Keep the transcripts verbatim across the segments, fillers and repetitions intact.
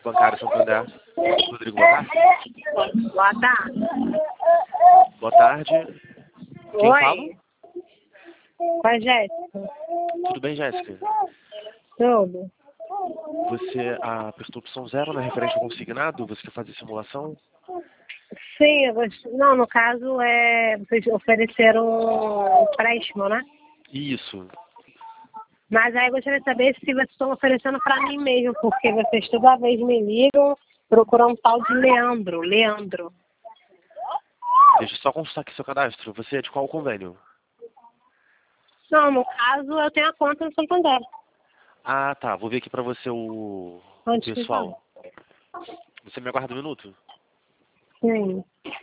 Bancário Santander. Rodrigo, boa tarde. Boa tarde. Boa tarde. Quem Oi. fala? Oi, Jéssica. Tudo bem, Jéssica? Tudo. Você apertou opção zero na referente ao consignado? Você quer fazer simulação? Sim, eu gost... não, no caso, é... vocês ofereceram um empréstimo, né? Isso. Mas aí eu gostaria de saber se vocês estão oferecendo para mim mesmo, porque vocês toda vez me ligam procuram um tal de Leandro. Leandro. Deixa eu só consultar aqui seu cadastro. Você é de qual convênio? Não, no caso, eu tenho a conta no Santander. Ah, tá. Vou ver aqui pra você o Antes que pessoal. Você me aguarda um minuto? Sim.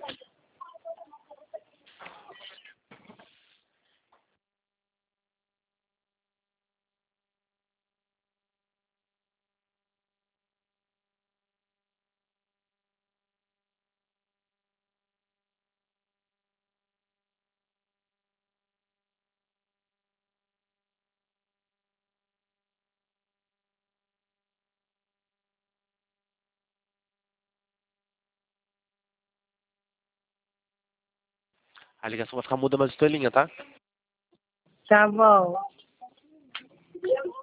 A ligação vai ficar muda, mas estou em linha, tá? Tá bom.